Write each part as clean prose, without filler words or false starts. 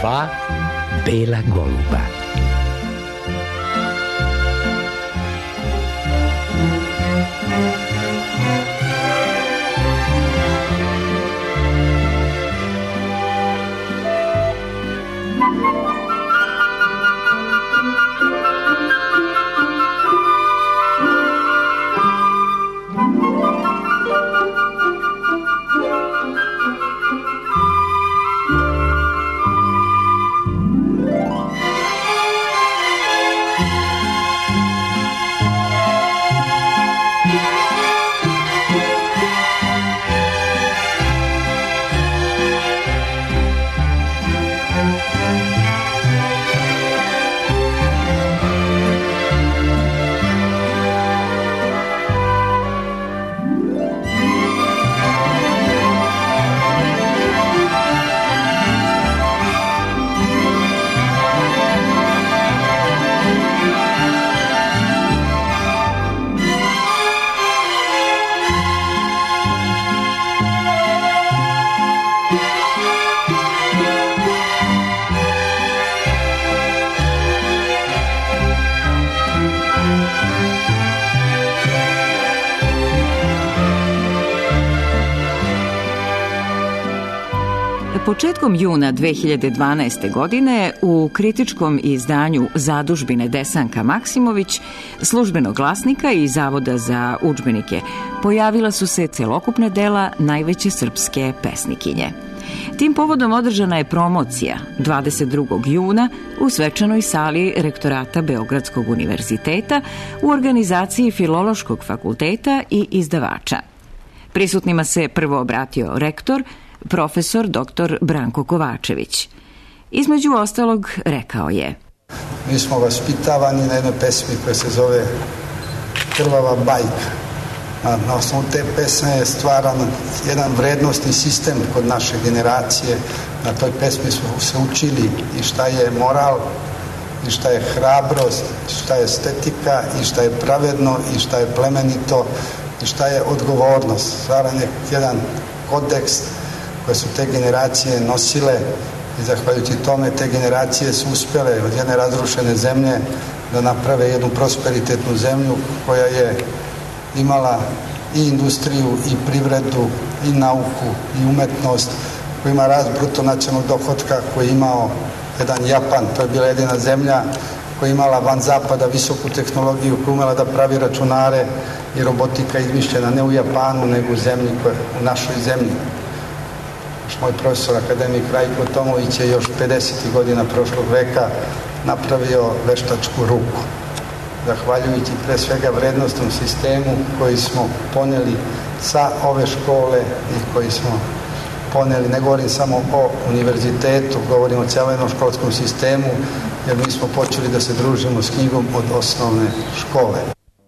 Dva bela goluba. Početkom juna 2012. godine u kritičkom izdanju Zadužbine Desanka Maksimović, Službenog glasnika i Zavoda za udžbenike, pojavila su se celokupna dela najveće srpske pesnikinje. Tim povodom održana je promocija 22. juna u svečanoj sali Rektorata Beogradskog univerziteta u organizaciji Filološkog fakulteta i izdavača. Prisutnima se prvo obratio rektor, profesor dr. Branko Kovačević. Između ostalog rekao je: Mi smo vaspitavani na jednoj pesmi koja se zove Krvava bajka. Na osnovu te pesme je stvaran jedan vrednostni sistem kod naše generacije. Na toj pesmi smo se učili i šta je moral, i šta je hrabrost, i šta je estetika, i šta je pravedno, i šta je plemenito, i šta je odgovornost. Stvaran je jedan kodeks koje su te generacije nosile i zahvaljujući tome te generacije su uspjele od jedne razrušene zemlje da naprave jednu prosperitetnu zemlju koja je imala i industriju i privredu i nauku i umetnost, koja ima rast bruto nacionalnog dohotka koji je imao jedan Japan, to je bila jedina zemlja koja je imala van zapada visoku tehnologiju, koja je umela da pravi računare i robotika izmišljena ne u Japanu nego u zemlji, u našoj zemlji. Moj profesor akademik Rajko Tomović je još 50. godina prošlog veka napravio veštačku ruku. Zahvaljujući pre svega vrednostnom sistemu koji smo poneli sa ove škole i koji smo poneli, ne govorim samo o univerzitetu, govorim o cijelom školskom sistemu, jer mi smo počeli da se družimo s knjigom od osnovne škole.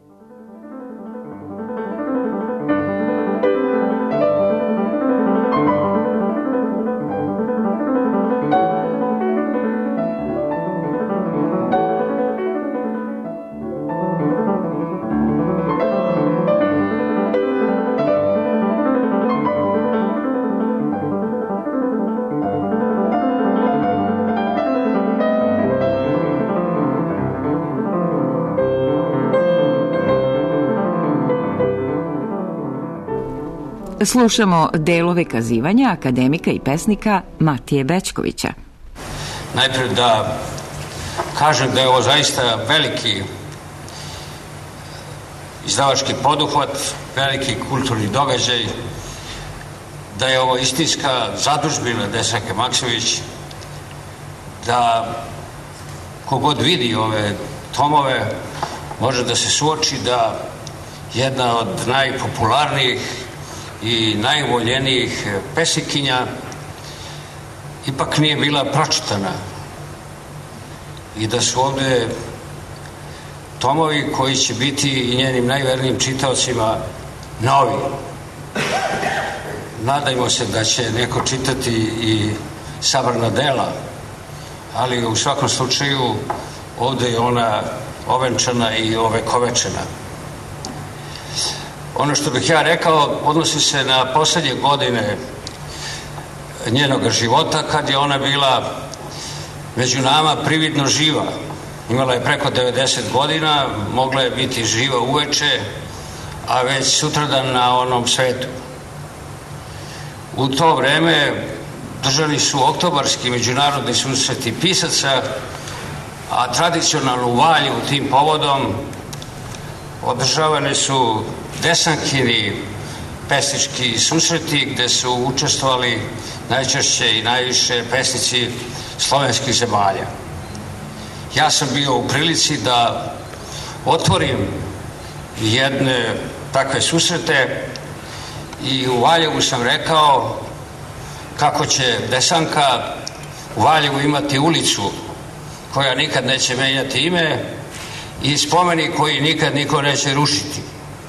Slušamo delove kazivanja akademika i pesnika Matije Bećkovića. Najprej da kažem da je ovo zaista veliki izdavački poduhvat, veliki kulturni događaj, da je ovo istinska zadužbina Desanke Maksimović, da kogod vidi ove tomove može da se suoči da jedna od najpopularnijih i najvoljenijih pesnikinja ipak nije bila pročitana i da su ovdje tomovi koji će biti i njenim najvernijim čitaocima novi. Nadajmo se da će neko čitati i sabrana dela, ali u svakom slučaju ovdje je ona ovenčana i ovekovečena. Ono što bih ja rekao odnosi se na poslednje godine njenog života, kad je ona bila među nama prividno živa. Imala je preko 90 godina, mogla je biti živa uveče, a već sutradan na onom svetu. U to vreme držani su oktobarski međunarodni susreti pisaca, a tradicionalno u Valjevu tim povodom održavane su desankini pesnički susreti gde su učestvovali najčešće i najviše pesnici slovenskih zemalja. Ja sam bio u prilici da otvorim jedne takve susrete i u Valjevu sam rekao kako će Desanka u Valjevu imati ulicu koja nikad neće menjati ime i spomenik koji nikad niko neće rušiti.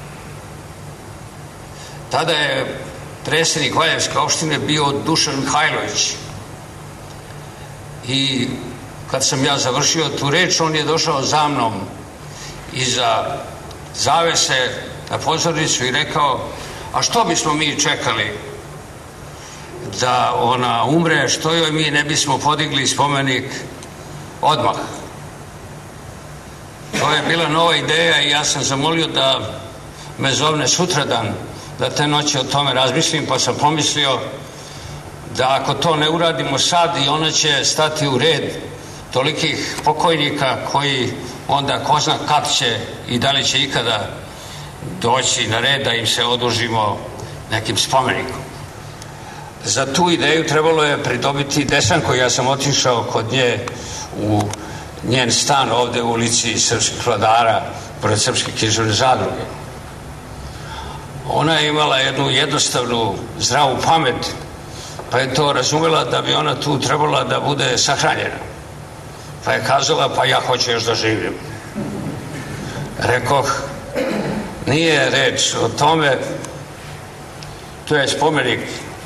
Tada je predsednik Valjevske opštine bio Dušan Mihajlović i kad sam ja završio tu reč, on je došao za mnom iza zavese na pozornicu i rekao: a što bismo mi čekali da ona umre, što joj mi ne bismo podigli spomenik odmah. To je bila nova ideja i ja sam zamolio da me zovne sutradan, da te noći o tome razmislim, pa sam pomislio da ako to ne uradimo sad, i ona će stati u red tolikih pokojnika koji onda ko zna kad će i da li će ikada doći na red da im se odužimo nekim spomenikom. Za tu ideju trebalo je pridobiti Desanku. Ja sam otišao kod nje u njen stan ovde u ulici Srpskih vladara pored Srpske književne zadruge. Ona je imala jednu jednostavnu, zdravu pamet, pa je to razumela da bi ona tu trebala da bude sahranjena. Pa je kazala: pa ja hoću još da živim. Rekoh: nije reč o tome, to je spomenik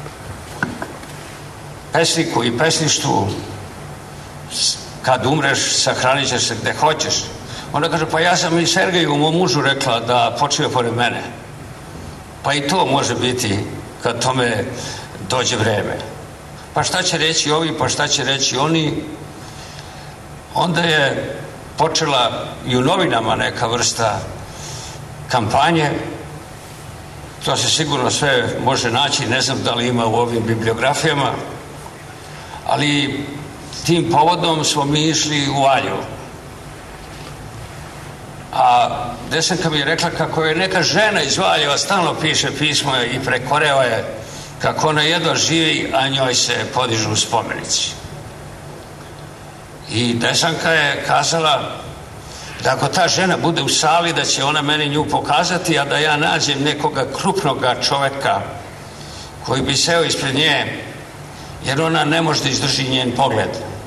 pesniku i pesništvu, kad umreš sahranit ćeš se gde hoćeš. Ona kaže: pa ja sam i Sergeju, mom mužu, rekla da počiva pored mene. Pa i to može biti kad tome dođe vreme. Pa šta će reći ovi, pa šta će reći oni. Onda je počela i u novinama neka vrsta kampanje. To se sigurno sve može naći, ne znam da li ima u ovim bibliografijama, ali tim povodom smo mi išli u Valjevo. A Desanka mi je rekla kako je neka žena iz Valjeva stalno piše pismo i prekoreva je kako ona jedva živi, a njoj se podižu spomenici. I Desanka je kazala da ako ta žena bude u sali, da će ona meni nju pokazati, a da ja nađem nekoga krupnoga čoveka koji bi seo ispred nje, jer ona ne može da izdrži njen pogled.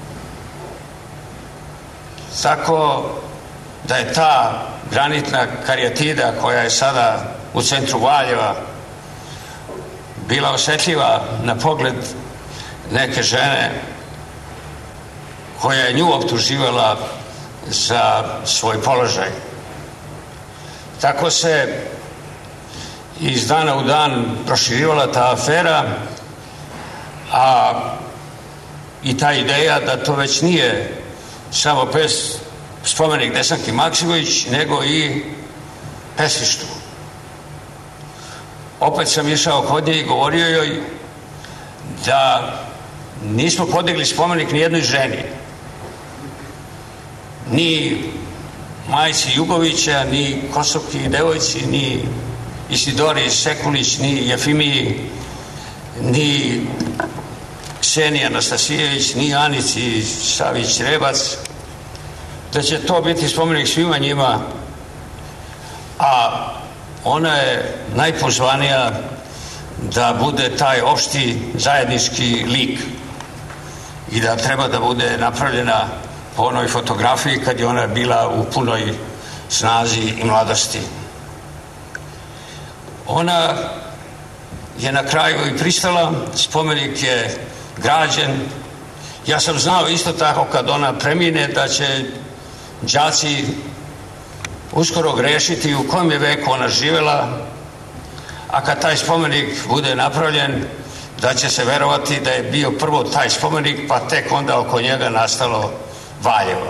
Tako da je ta granitna karijatida koja je sada u centru Valjeva bila osetljiva na pogled neke žene koja je nju optuživala za svoj položaj. Tako se iz dana u dan proširivala ta afera, a i ta ideja da to već nije samo spomenik Desanki Maksimović, nego i pesništvu. Opet sam išao kod nje i govorio joj da nismo podigli spomenik ni jednoj ženi, ni majci Jugovića, ni Kosovki devojci, ni Isidori Sekulić, ni Jefimiji, ni Kseniji Anastasijević, ni Anici Savić-Rebac, da će to biti spomenik svima njima, a ona je najpozvanija da bude taj opšti zajednički lik i da treba da bude napravljena po onoj fotografiji kad je ona bila u punoj snazi i mladosti. Ona je na kraju i pristala, spomenik je građen. Ja sam znao isto tako kad ona premine da će đaci uskoro grešiti u kojem je veku ona živela, a kad taj spomenik bude napravljen, da će se verovati da je bio prvo taj spomenik, pa tek onda oko njega nastalo Valjevo.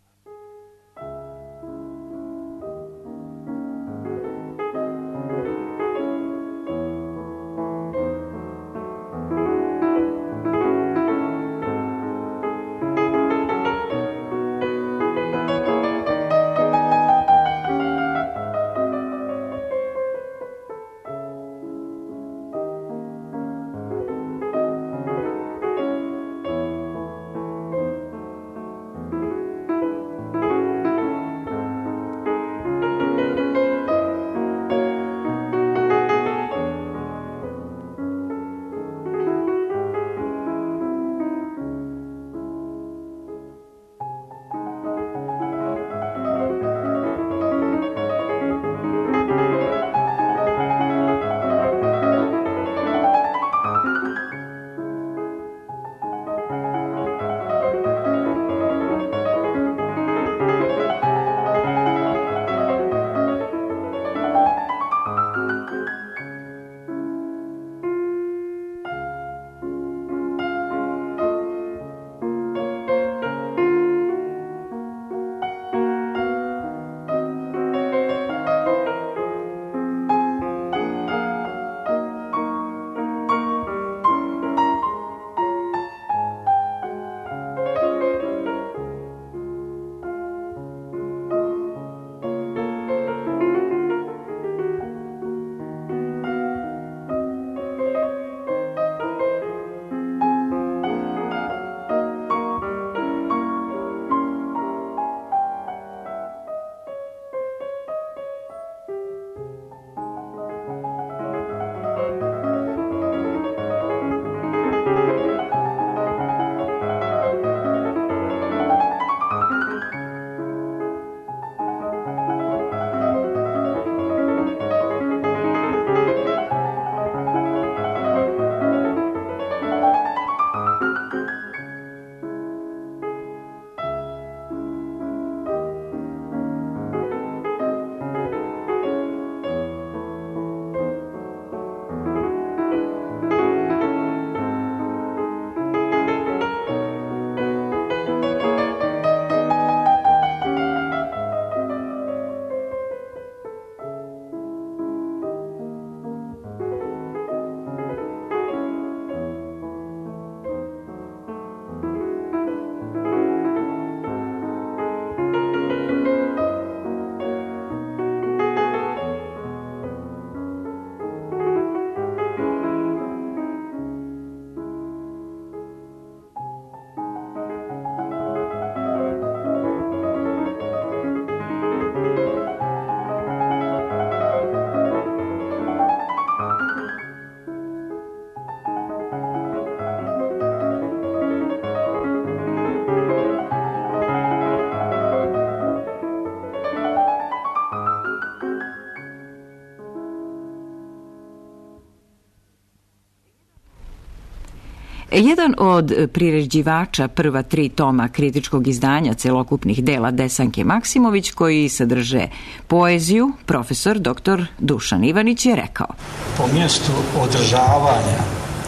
Jedan od priređivača prva 3 toma kritičkog izdanja celokupnih dela Desanke Maksimović, koji sadrže poeziju, profesor dr. Dušan Ivanić je rekao: po mjestu održavanja,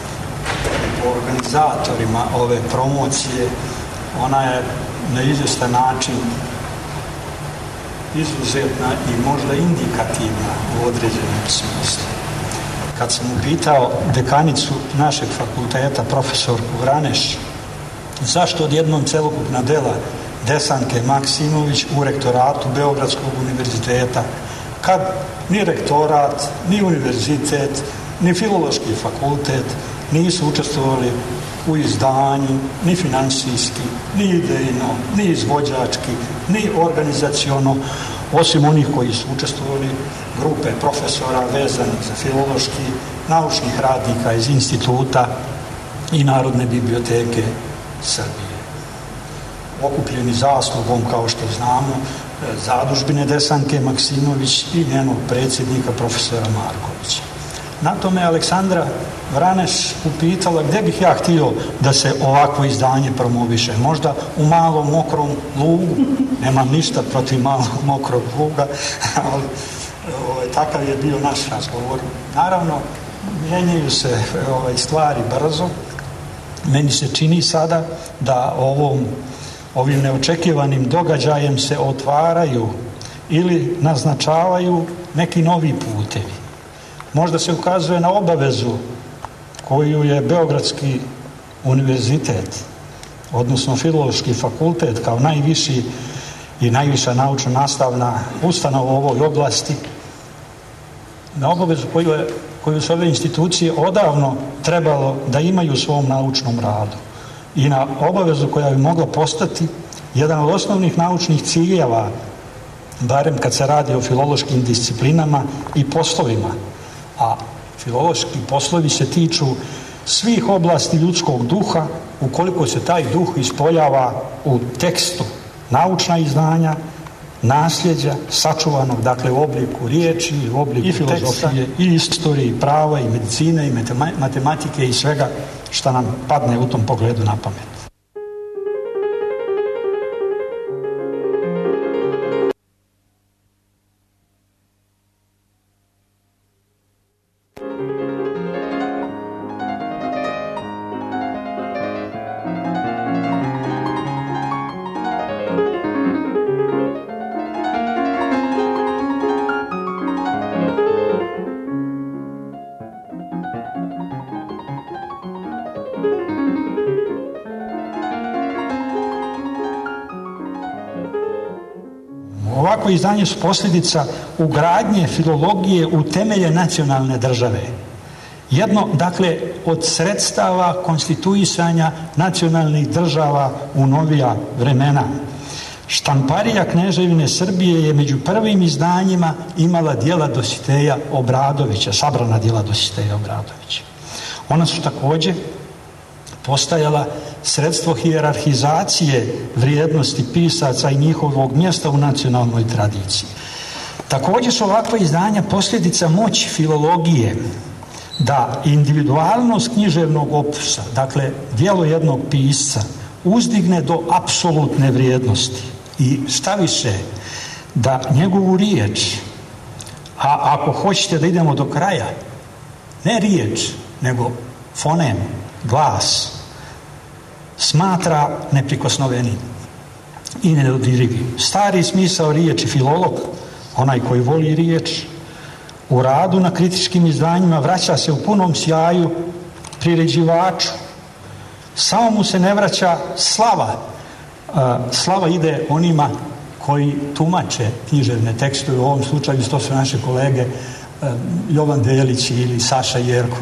po organizatorima ove promocije, ona je na izvjestan način izuzetna i možda indikativna u određenom smislu. Kad sam upitao dekanicu našeg fakulteta, profesorku Vraneš, zašto odjednom celokupna dela Desanke Maksimović u rektoratu Beogradskog univerziteta, kad ni rektorat, ni univerzitet, ni filološki fakultet nisu učestvovali u izdanju, ni financijski, ni idejno, ni izvođački, ni organizaciono, osim onih koji su učestvovali, grupe profesora vezanih za filološki, naučnih radnika iz instituta i Narodne biblioteke Srbije. Okupljeni zaslugom, kao što znamo, zadužbine Desanke Maksimović i njenog predsjednika profesora Markovića. Na tome Aleksandra Vraneš upitala gdje bih ja htio da se ovakvo izdanje promoviše. Možda u Malom Mokrom Lugu, nemam ništa protiv Malog Mokrog Luga, ali takav je bio naš razgovor. Naravno, mijenjaju se stvari brzo. Meni se čini sada da ovim neočekivanim događajem se otvaraju ili naznačavaju neki novi putevi. Možda se ukazuje na obavezu koju je Beogradski univerzitet, odnosno Filološki fakultet kao najviši i najviša naučno-nastavna ustanova u ovoj oblasti, na obavezu koju su ove institucije odavno trebalo da imaju u svom naučnom radu i na obavezu koja bi mogla postati jedan od osnovnih naučnih ciljeva, barem kad se radi o filološkim disciplinama i poslovima. A filološki poslovi se tiču svih oblasti ljudskog duha, ukoliko se taj duh ispoljava u tekstu, naučna izdanja, nasljeđa, sačuvanog, dakle u obliku riječi, u obliku i filozofije, i istorije, i prava, i medicine, i matematike, i svega što nam padne u tom pogledu na pamet. Ovako izdanje su posljedica ugradnje filologije u temelje nacionalne države. Jedno, dakle, od sredstava konstituisanja nacionalnih država u novija vremena. Štamparija Kneževine Srbije je među prvim izdanjima imala djela Dositeja Obradovića, sabrana djela Dositeja Obradovića. Ona su također postajala sredstvo hijerarhizacije vrijednosti pisaca i njihovog mjesta u nacionalnoj tradiciji. Također su ovakva izdanja posljedica moći filologije da individualnost književnog opusa, dakle djelo jednog pisca, uzdigne do apsolutne vrijednosti i štaviše da njegovu riječ, a ako hoćete da idemo do kraja, ne riječ, nego fonem, glas, smatra neprikosnovenim i nedodirivim. Stari smisao riječi filolog, onaj koji voli riječ, u radu na kritičkim izdanjima vraća se u punom sjaju priređivaču. Samo mu se ne vraća slava. Slava ide onima koji tumače književne tekstove, u ovom slučaju to su naše kolege Jovan Delić ili Saša Jerkov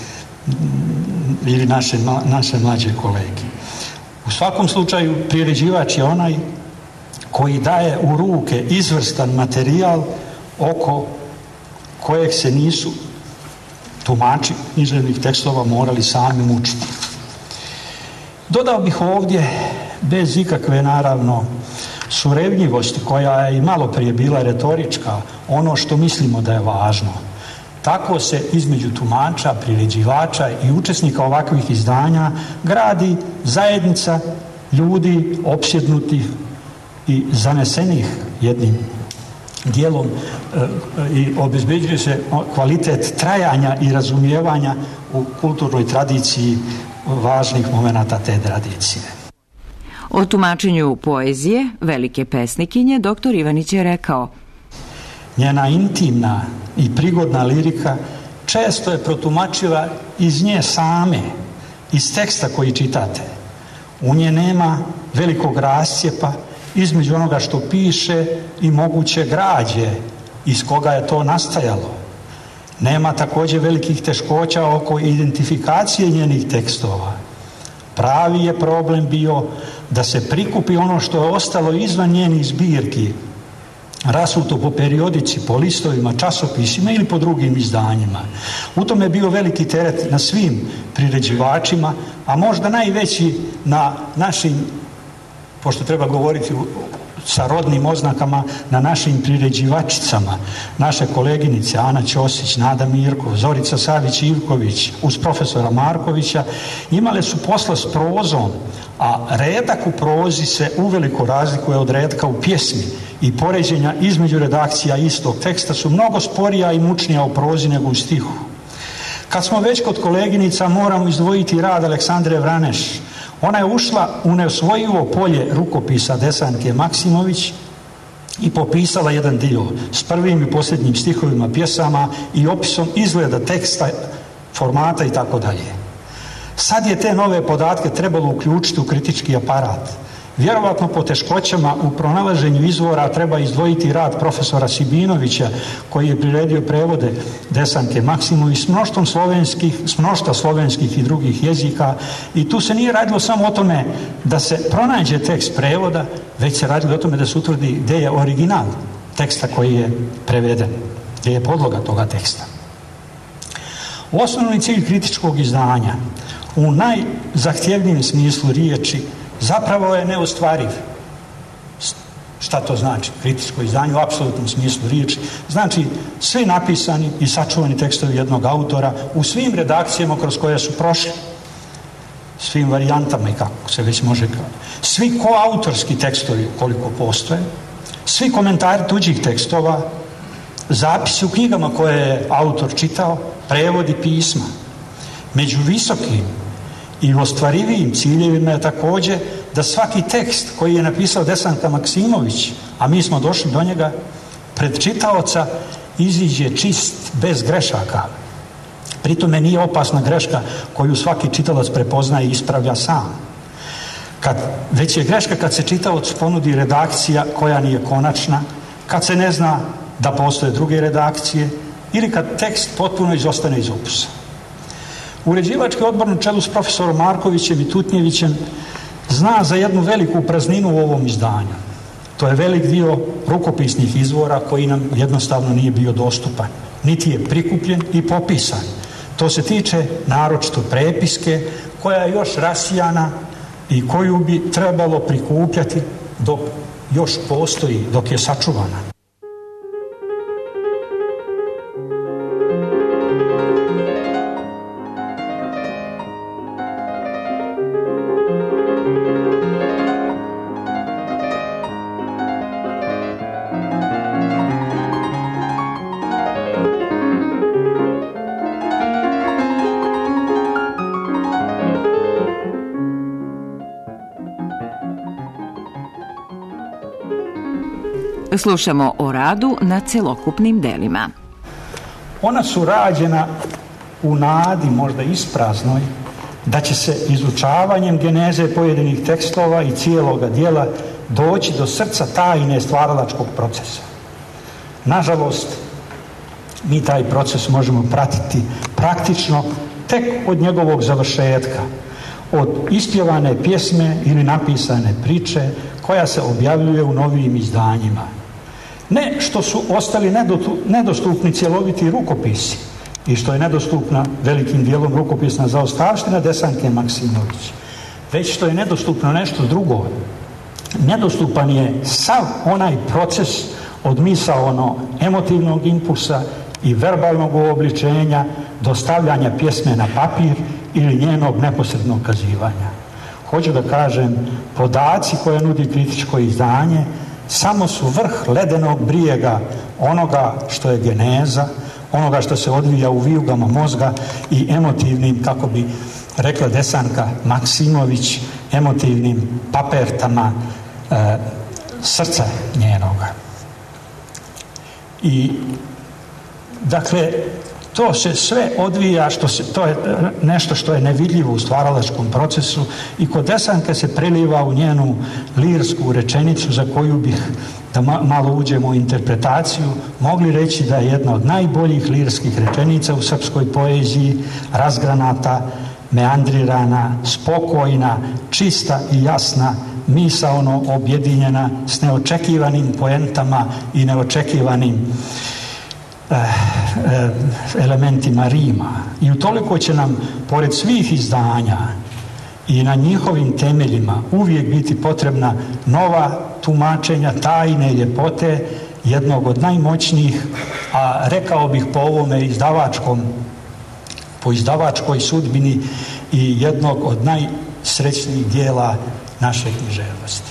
ili naše mlađe kolege. U svakom slučaju priređivač je onaj koji daje u ruke izvrstan materijal oko kojeg se nisu tumači književnih tekstova morali sami mučiti. Dodao bih ovdje, bez ikakve naravno surevnjivosti koja je i malo prije bila retorička, ono što mislimo da je važno. Tako se između tumača, priređivača i učesnika ovakvih izdanja gradi zajednica ljudi opsjednutih i zanesenih jednim dijelom i obezbeđuje se kvalitet trajanja i razumijevanja u kulturnoj tradiciji važnih momenata te tradicije. O tumačenju poezije velike pesnikinje dr. Ivanić je rekao: njena intimna i prigodna lirika često je protumačiva iz nje same, iz teksta koji čitate. U nje nema velikog rascjepa između onoga što piše i moguće građe iz koga je to nastajalo. Nema također velikih teškoća oko identifikacije njenih tekstova. Pravi je problem bio da se prikupi ono što je ostalo izvan njenih zbirki, rasuto po periodici, po listovima, časopisima ili po drugim izdanjima. U tome je bio veliki teret na svim priređivačima, a možda najveći na našim, pošto treba govoriti sa rodnim oznakama, na našim priređivačicama. Naše koleginice Ana Ćosić, Nada Mirkov, Zorica Savić-Ivković uz profesora Markovića imale su posla s prozom, a redak u prozi se uveliko razlikuje od redka u pjesmi i poređenja između redakcija istog teksta su mnogo sporija i mučnija u prozi nego u stihu. Kad smo već kod koleginica, moramo izdvojiti rad Aleksandre Vraneš. Ona je ušla u neosvojivo polje rukopisa Desanke Maksimović i popisala jedan dio s prvim i posljednjim stihovima pjesama i opisom izgleda teksta, formata i tako dalje. Sad je te nove podatke trebalo uključiti u kritički aparat. Vjerovatno po teškoćama u pronalaženju izvora treba izdvojiti rad profesora Sibinovića koji je priredio prevode Desanke Maksimović s mnoštva slovenskih i drugih jezika, i tu se nije radilo samo o tome da se pronađe tekst prevoda, već se radilo o tome da se utvrdi gdje je original teksta koji je preveden, gdje je podloga toga teksta. Osnovni cilj kritičkog izdanja u najzahtjevnijem smislu riječi zapravo je neostvariv. Šta to znači? Kritičko izdanje u apsolutnom smislu riječi znači svi napisani i sačuvani tekstovi jednog autora u svim redakcijama kroz koje su prošli, svim varijantama i kako se već može kazati. Svi koautorski tekstovi koliko postoje, svi komentari tuđih tekstova, zapisi u knjigama koje je autor čitao, prevodi pisma. Među visokim i ostvarivijim ciljevima je također da svaki tekst koji je napisao Desanka Maksimović, a mi smo došli do njega, pred čitaoca iziđe čist, bez grešaka. Pritome nije opasna greška koju svaki čitalac prepoznaje i ispravlja sam. Već je greška kad se čitaoc ponudi redakcija koja nije konačna, kad se ne zna da postoje druge redakcije ili kad tekst potpuno izostane iz opusa. Uređivački odbor na čelu s profesorom Markovićem i Tutnjevićem zna za jednu veliku prazninu u ovom izdanju. To je velik dio rukopisnih izvora koji nam jednostavno nije bio dostupan, niti je prikupljen i popisan. To se tiče naročito prepiske koja je još rasijana i koju bi trebalo prikupljati dok još postoji, dok je sačuvana. Slušamo o radu na celokupnim delima. Ona su rađena u nadi, možda ispraznoj, da će se izučavanjem geneze pojedinih tekstova i cijeloga dijela doći do srca tajne stvaralačkog procesa. Nažalost, mi taj proces možemo pratiti praktično tek od njegovog završetka, od ispjevane pjesme ili napisane priče koja se objavljuje u novijim izdanjima. Ne što su ostali nedostupni cjeloviti rukopisi i što je nedostupna velikim dijelom rukopisna zaostavština Desanke Maksimović, već što je nedostupno nešto drugo. Nedostupan je sav onaj proces od misaono emotivnog impulsa i verbalnog uobličenja do stavljanja pjesme na papir ili njenog neposrednog kazivanja. Hoću da kažem, podaci koje nudi kritičko izdanje samo su vrh ledenog brijega onoga što je geneza, onoga što se odvija u vijugama mozga i emotivnim, kako bi rekla Desanka Maksimović, emotivnim papertama srca njenoga. I dakle, to se sve odvija, to je nešto što je nevidljivo u stvaralačkom procesu i kod Desanke se preliva u njenu lirsku rečenicu za koju bih, da malo uđemo u interpretaciju, mogli reći da je jedna od najboljih lirskih rečenica u srpskoj poeziji, razgranata, meandrirana, spokojna, čista i jasna, misaono objedinjena s neočekivanim poentama i neočekivanim elementima rima. I utoliko će nam, pored svih izdanja i na njihovim temeljima, uvijek biti potrebna nova tumačenja tajne ljepote jednog od najmoćnijih, a rekao bih po ovome po izdavačkoj sudbini i jednog od najsrećnijih dijela naše književnosti.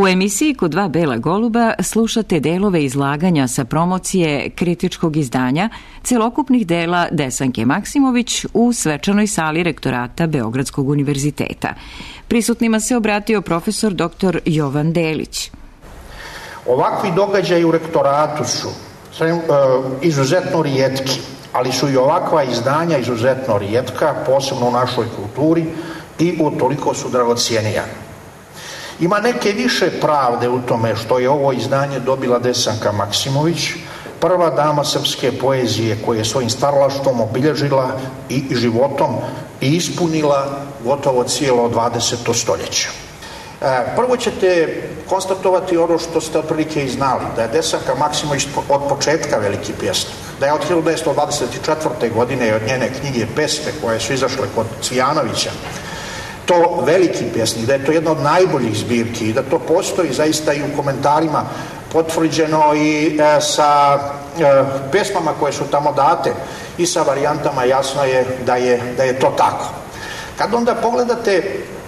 U emisiji Kod dva bela goluba slušate delove izlaganja sa promocije kritičkog izdanja celokupnih dela Desanke Maksimović u svečanoj sali rektorata Beogradskog univerziteta. Prisutnima se obratio profesor dr. Jovan Delić. Ovakvi događaji u rektoratu su izuzetno rijetki, ali su i ovakva izdanja izuzetno rijetka, posebno u našoj kulturi, i utoliko su dragocijenija. Ima neke više pravde u tome što je ovo izdanje dobila Desanka Maksimović, prva dama srpske poezije koja je svojim stvaralaštvom obilježila i životom i ispunila gotovo cijelo 20. stoljeće. Prvo ćete konstatovati ono što ste otprilike i znali, da je Desanka Maksimović od početka veliki pjesnik, da je od 1924. godine od njene knjige Pesme koje su izašle kod Cvijanovića to veliki pjesnik, da je to jedna od najboljih zbirki i da to postoji zaista i u komentarima potvrđeno i sa pesmama koje su tamo date i sa varijantama jasno je da je to tako. Kad onda pogledate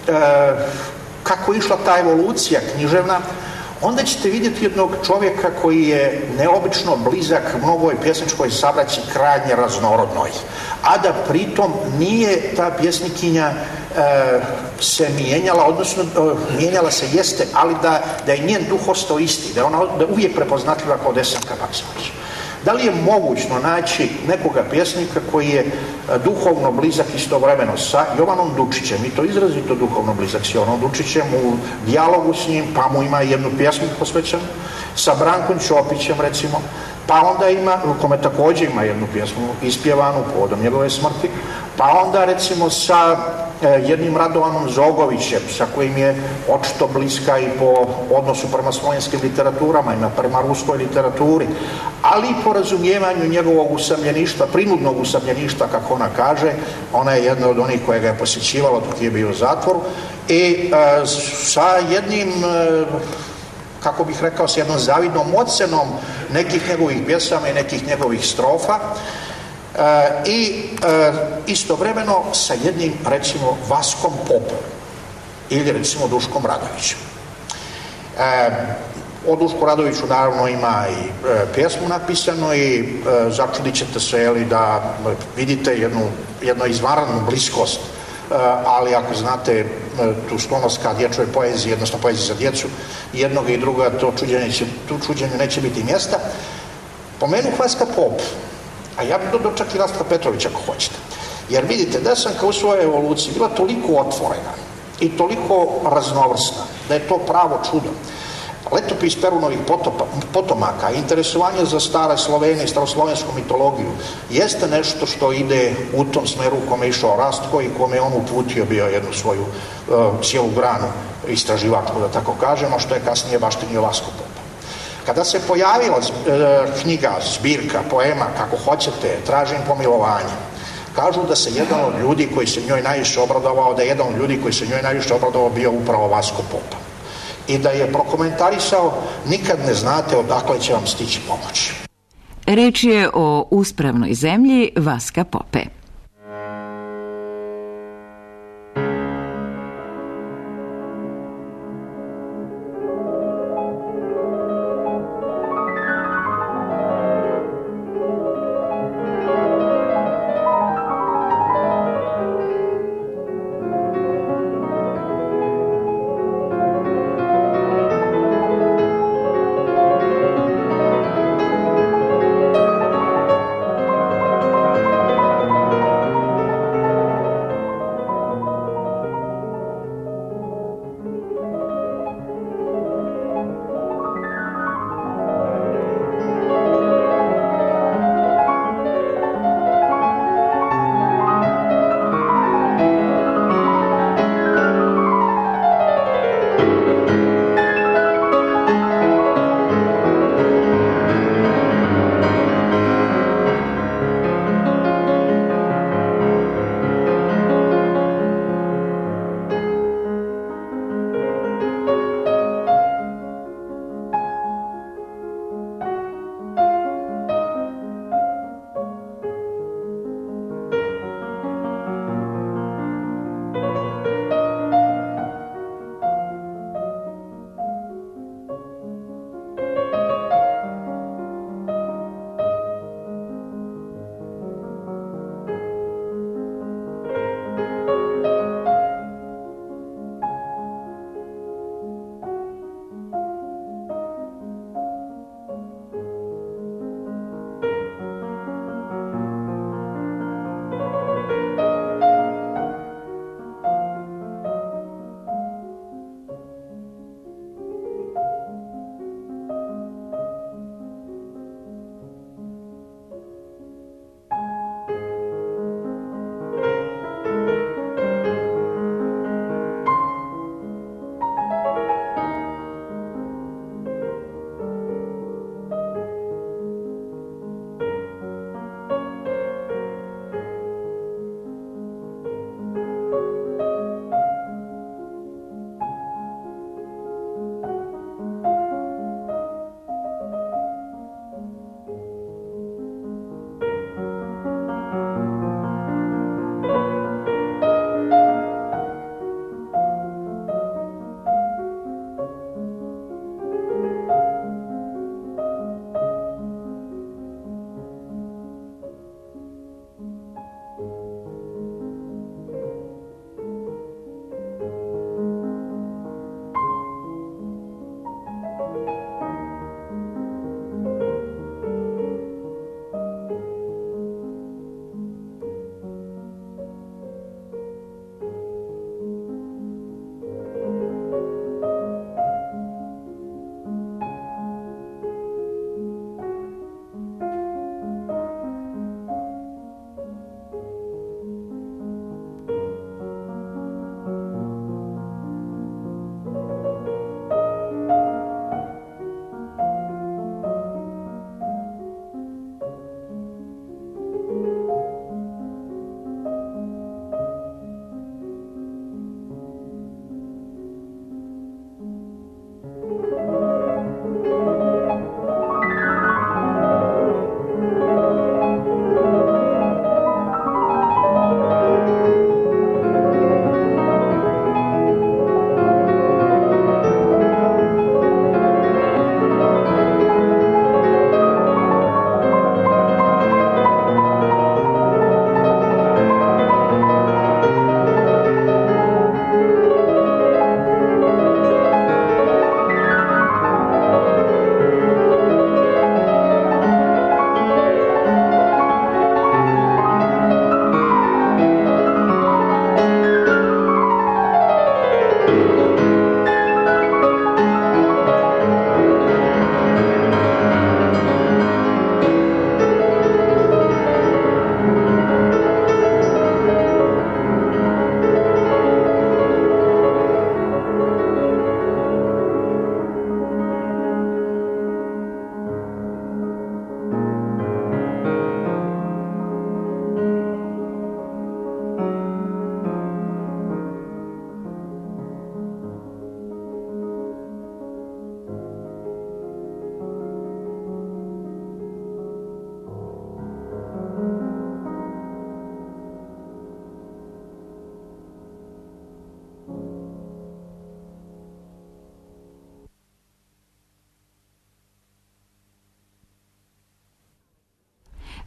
kako je išla ta evolucija književna, onda ćete vidjeti jednog čovjeka koji je neobično blizak mnogoj pjesničkoj sabraći krajnje raznorodnoj, a da pritom nije ta pjesnikinja se mijenjala, odnosno mijenjala se jeste, ali da je njen duh ostao isti, da je ona uvijek prepoznatljiva kao Desanka Maksimović. Da li je mogućno naći nekoga pjesnika koji je duhovno blizak istovremeno sa Jovanom Dučićem, i to izrazito duhovno blizak s Jovanom Dučićem u dijalogu s njim, pa mu ima jednu pjesmu posvećenu, sa Brankom Ćopićem recimo, pa onda ima, u kome također ima jednu pjesmu ispjevanu povodom njegove smrti, pa onda recimo sa jednim Radovanom Zogovićem, sa kojim je očito bliska i po odnosu prema slovenskim literaturama i prema ruskoj literaturi, ali i po razumijevanju njegovog usamljeništva, prinudnog usamljeništva, kako ona kaže. Ona je jedna od onih koja ga je posjećivala dok je bio u zatvoru, i sa jednim, kako bih rekao, s jednom zavidnom ocenom nekih njegovih pjesama i nekih njegovih strofa, i istovremeno sa jednim, recimo, Vaskom Popom ili recimo Duškom Radovićem. O Dušku Radoviću naravno ima i pjesmu napisano i začudit ćete se da vidite jednu izvanrednu bliskost, ali ako znate tu sklonost ka dječjoj poeziji, odnosno poeziji za djecu, jednog i druga, tu čuđenju neće biti mjesta. Pomenu Vaska Pop, a ja bih dodao čak i Rastka Petrovića ako hoćete. Jer vidite, Desanka u svojoj evoluciji bila toliko otvorena i toliko raznovrsna da je to pravo čudo. Letopis Perunovih potomaka, interesovanje za stare Slovenije i staroslovensku mitologiju jeste nešto što ide u tom smeru u kome je išao Rastko i kome je on uputio bio jednu svoju cijelu granu istraživačku, da tako kažemo, što je kasnije baštinio Vasko Pop. Kada se pojavila knjiga, zbirka, poema, kako hoćete, Tražim pomilovanje, kažu da se jedan od ljudi koji se njoj najviše obradovao, bio upravo Vasko Pop. I da je prokomentarisao, nikad ne znate odakle će vam stići pomoć. Reč je o Uspravnoj zemlji Vaska Pope.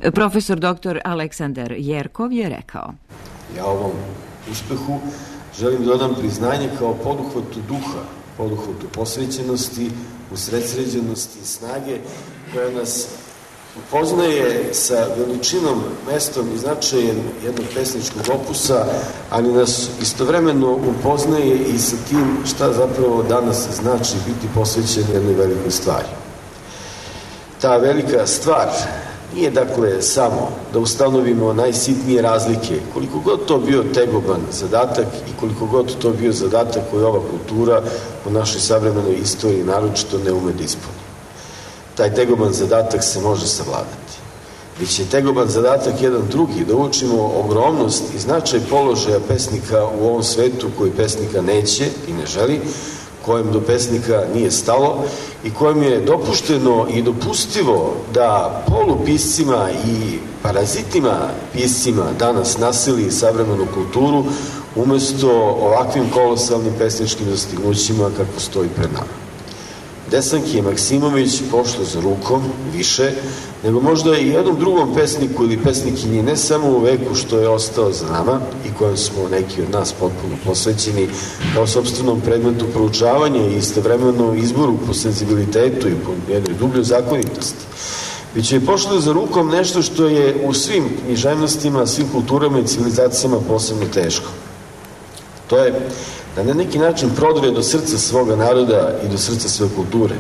Profesor dr. Aleksandar Jerkov je rekao: Ja ovom uspehu želim da dodam priznanje kao poduhvatu duha, poduhvatu posvećenosti, usredsređenosti i snage koja nas upoznaje sa veličinom, mestom i značajem jednog pesničkog opusa, ali nas istovremeno upoznaje i sa tim šta zapravo danas znači biti posvećen jednoj velikoj stvari. Ta velika stvar nije dakle samo da ustanovimo najsitnije razlike, koliko god to bio tegoban zadatak i koliko god to bio zadatak koji ova kultura u našoj savremenoj istoriji naročito ne ume da ispuni. Taj tegoban zadatak se može savladati. Već je tegoban zadatak jedan drugi, da učimo ogromnost i značaj položaja pesnika u ovom svetu koji pesnika neće i ne želi, kojem do pesnika nije stalo i kojem je dopušteno i dopustivo da polupiscima i parazitima piscima danas nasili savremenu kulturu umesto ovakvim kolosalnim pesničkim dostignućima kako stoji pred nama. Desanki je Maksimović pošlo za rukom više nego možda i jednom drugom pesniku ili pesnikinji ne samo u veku što je ostao za nama i kojem smo neki od nas potpuno posvećeni kao sopstvenom predmetu proučavanja i istovremeno izboru po senzibilitetu i po jednoj dubljoj zakonitosti. Već je pošlo za rukom nešto što je u svim književnostima, svim kulturama i civilizacijama posebno teško. To je da na neki način prodre do srca svoga naroda i do srca svoje kulture,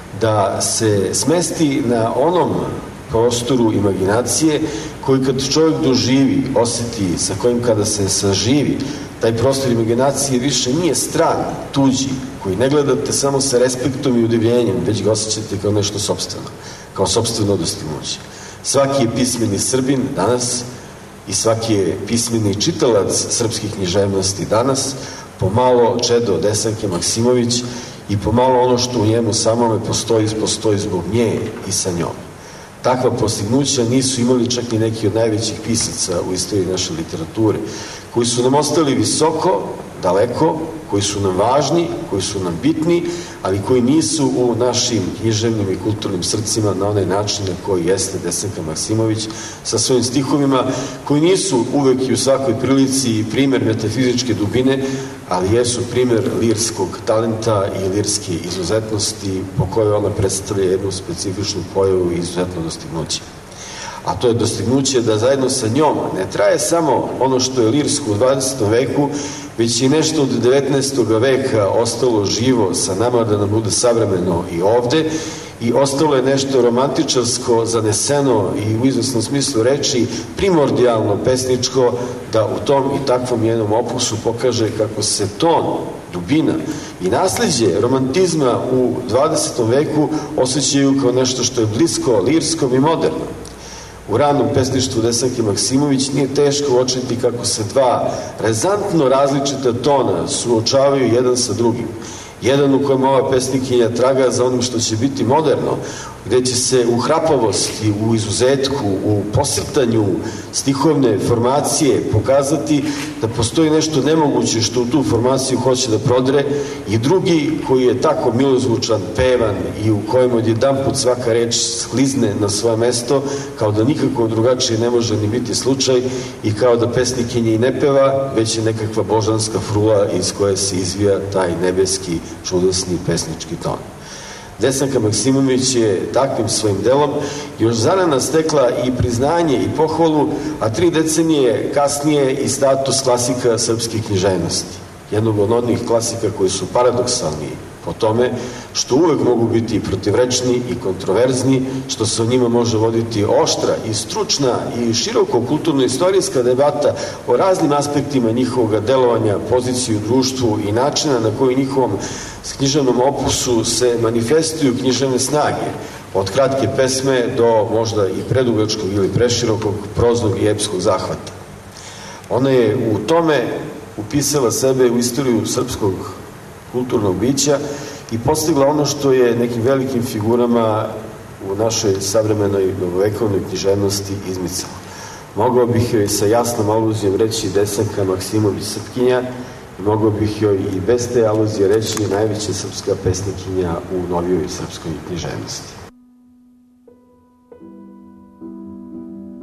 da se smesti na onom prostoru imaginacije koji kad čovjek doživi, osjeti, sa kojim kada se saživi, taj prostor imaginacije više nije stran, tuđi, koji ne gledate samo sa respektom i udivljenjem, već ga osjećate kao nešto sopstveno, kao sopstveno dostignuće. Svaki je pismeni Srbin danas i svaki je pismeni čitalac srpskih književnosti danas pomalo čedo Desanke Maksimović i pomalo ono što u njemu samome postoji zbog nje i sa njom. Takva postignuća nisu imali čak ni neki od najvećih pisaca u istoriji naše literature, koji su nam ostali visoko, daleko, koji su nam važni, koji su nam bitni, ali koji nisu u našim književnim i kulturnim srcima na onaj način na koji jeste Desanka Maksimović sa svojim stihovima, koji nisu uvek i u svakoj prilici primer metafizičke dubine, ali jesu primer lirskog talenta i lirske izuzetnosti po kojoj ona predstavlja jednu specifičnu pojavu i izuzetno dostignuće. A to je dostignuće da zajedno sa njom ne traje samo ono što je lirsko u 20. veku, već i nešto od 19. veka ostalo živo sa nama da nam bude savremeno i ovde i ostalo je nešto romantičarsko, zaneseno i u izvesnom smislu reči primordijalno pesničko da u tom i takvom jednom opusu pokaže kako se ton, dubina i nasleđe romantizma u 20. veku osjećaju kao nešto što je blisko lirskom i modernom. U ranom pesništvu Desanke Maksimović nije teško uočiti kako se dva rezantno različita tona suočavaju jedan sa drugim. Jedan u kojem ova pesnikinja traga za onim što će biti moderno, gde će se u hrapavosti, u izuzetku, u posrtanju stihovne formacije pokazati da postoji nešto nemoguće što u tu formaciju hoće da prodre i drugi koji je tako milozvučan, pevan i u kojem odjedanput svaka reč sklizne na svoje mesto kao da nikako drugačije ne može ni biti slučaj i kao da pesnikinja i ne peva, već je nekakva božanska frula iz koje se izvija taj nebeski, čudesni pesnički ton. Desanka Maksimović je takvim svojim delom još zarana stekla i priznanje i pohvalu, a 3 decenije kasnije i status klasika srpske književnosti. Jednog od onih klasika koji su paradoksalni po tome što uvek mogu biti protivrečni i kontroverzni, što se o njima može voditi oštra i stručna i široko kulturno-istorijska debata o raznim aspektima njihovog delovanja, poziciju u društvu i načina na koji njihovom književnom opusu se manifestuju književne snage, od kratke pesme do možda i predugačkog ili preširokog proznog i epskog zahvata. Ona je u tome upisala sebe u istoriju srpskog kulturnog bića i postigla ono što je nekim velikim figurama u našoj savremenoj novovekovnoj književnosti izmicalo. Mogao bih joj sa jasnom aluzijom reći Desanka Maksimović Srpkinja i mogao bih joj i bez te aluzije reći najveća srpska pesnikinja u novijoj srpskoj književnosti.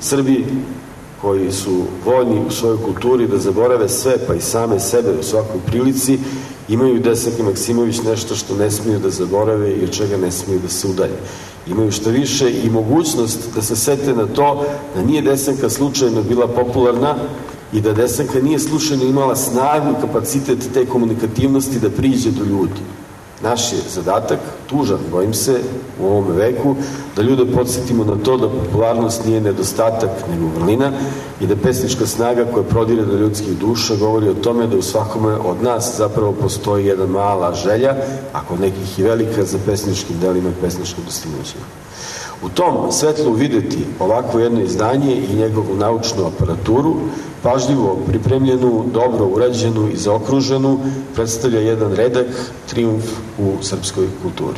Srbi koji su voljni u svojoj kulturi da zaborave sve, pa i same sebe u svakoj prilici, imaju Desanka Maksimović nešto što ne smiju da zaborave i od čega ne smiju da se udalje. Imaju što više i mogućnost da se sete na to da nije Desanka slučajno bila popularna i da Desanka nije slučajno imala snagu i kapacitet te komunikativnosti da priđe do ljudi. Naš je zadatak, tužan, bojim se, u ovom veku, da ljude podsjetimo na to da popularnost nije nedostatak, nego vrlina i da pesnička snaga koja prodire do ljudskih duša govori o tome da u svakome od nas zapravo postoji jedna mala želja, ako nekih i velika, za pesničkim delima i pesničkim dostignućima. U tom svetlu videti ovako jedno izdanje i njegovu naučnu aparaturu, pažljivo pripremljenu, dobro urađenu i zaokruženu, predstavlja jedan redak trijumf u srpskoj kulturi.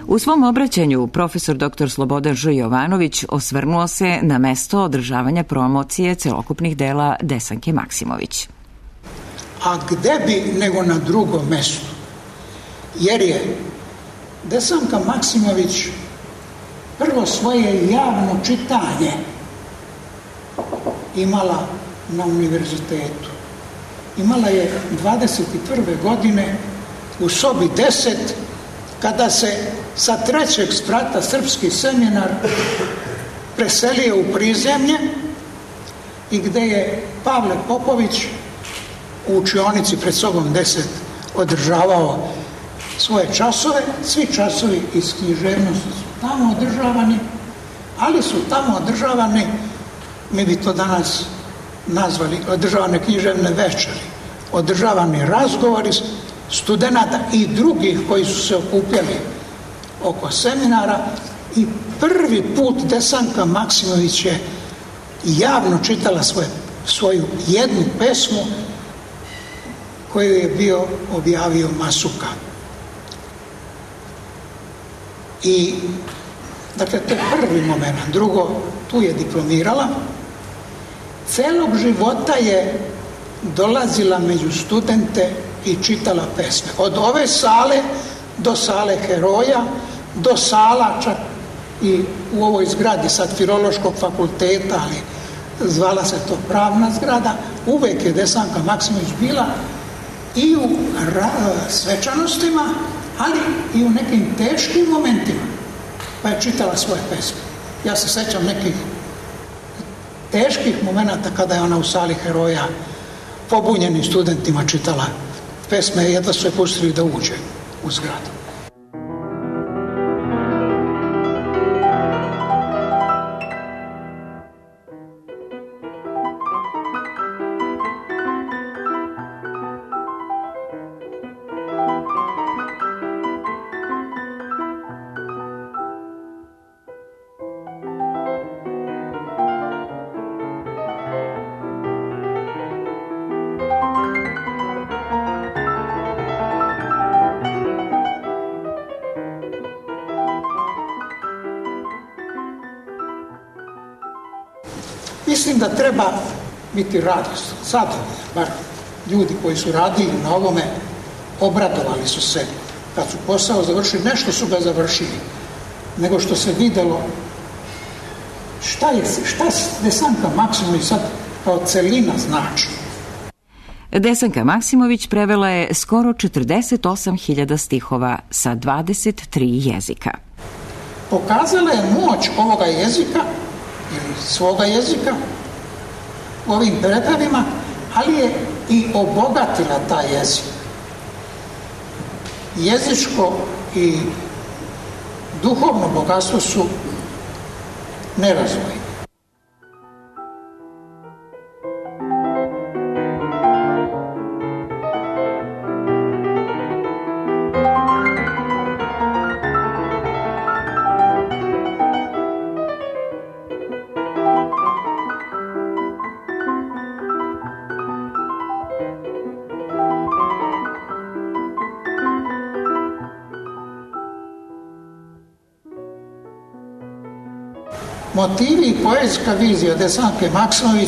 U svom obraćanju profesor dr. Slobodan Ž. Jovanović osvrnuo se na mesto održavanja promocije celokupnih dela Desanke Maksimović. A gde bi nego na drugom mestu? Jer je Desanka Maksimović prvo svoje javno čitanje imala na univerzitetu. Imala je 21. godine u sobi 10, kada se sa 3. sprata srpski seminar preselio u prizemlje i gde je Pavle Popović u učionici pred sobom 10 održavao svoje časove. Svi časovi iz književnosti su tamo održavani, ali su tamo održavani, mi bi to danas nazvali, održavane književne večeri, održavani razgovori studenata i drugih koji su se okupljali oko seminara i prvi put Desanka Maksimović je javno čitala svoju jednu pesmu koju je bio objavio Masuka. I, dakle, to je prvi moment. Drugo, tu je diplomirala. Celog života je dolazila među studente i čitala pesme. Od ove sale do sale Heroja, do sala čak i u ovoj zgradi sad Filološkog fakulteta, ali zvala se to pravna zgrada, uvek je Desanka Maksimović bila i u svečanostima, ali i u nekim teškim momentima, pa je čitala svoje pesme. Ja se sećam nekih teških momenata kada je ona u sali Heroja pobunjenim studentima čitala pesme, jedva su je pustili da uđe u zgradu. Mislim da treba biti radostan, zadovoljan, bar ljudi koji su radili na ovome obradovali su se kad su posao završili, nešto su ga završili, nego što se videlo šta Desanka Maksimović sad kao celina znači. Desanka Maksimović prevela je skoro 48.000 stihova sa 23 jezika. Pokazala je moć ovoga jezika ili svoga jezika u ovim predavima, ali je i obogatila taj jezik. Jezičko i duhovno bogatstvo su nerazdvojni. Motivi i poetska vizija Desanke Maksimović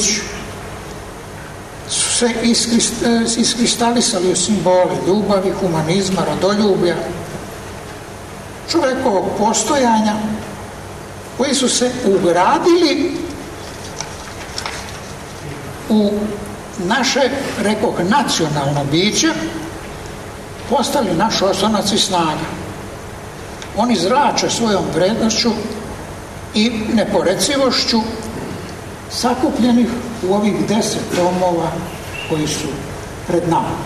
su se iskristalisali u simbole ljubavi, humanizma, rodoljublja, čovekovog postojanja, koji su se ugradili u naše, rekoh, nacionalno biće, postali naš oslonac i snaga. Oni zrače svojom vrednošću i neporecivošću sakupljenih u ovih 10 tomova koji su pred nama.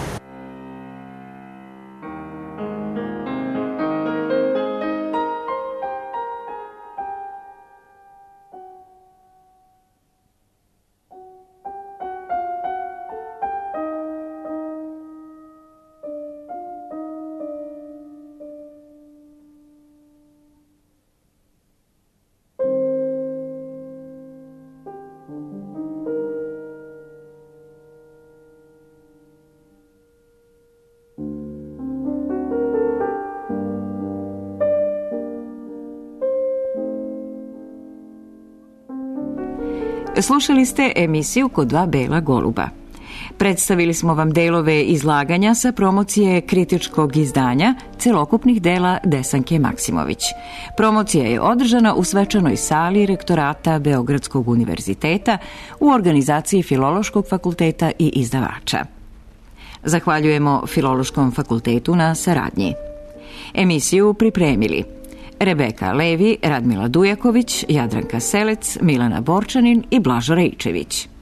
Slušali ste emisiju Kod dva bela goluba. Predstavili smo vam delove izlaganja sa promocije kritičkog izdanja celokupnih dela Desanke Maksimović. Promocija je održana u svečanoj sali Rektorata Beogradskog univerziteta u organizaciji Filološkog fakulteta i izdavača. Zahvaljujemo Filološkom fakultetu na saradnji. Emisiju pripremili Rebeka Levi, Radmila Dujaković, Jadranka Selec, Milana Borčanin i Blažo Rejčević.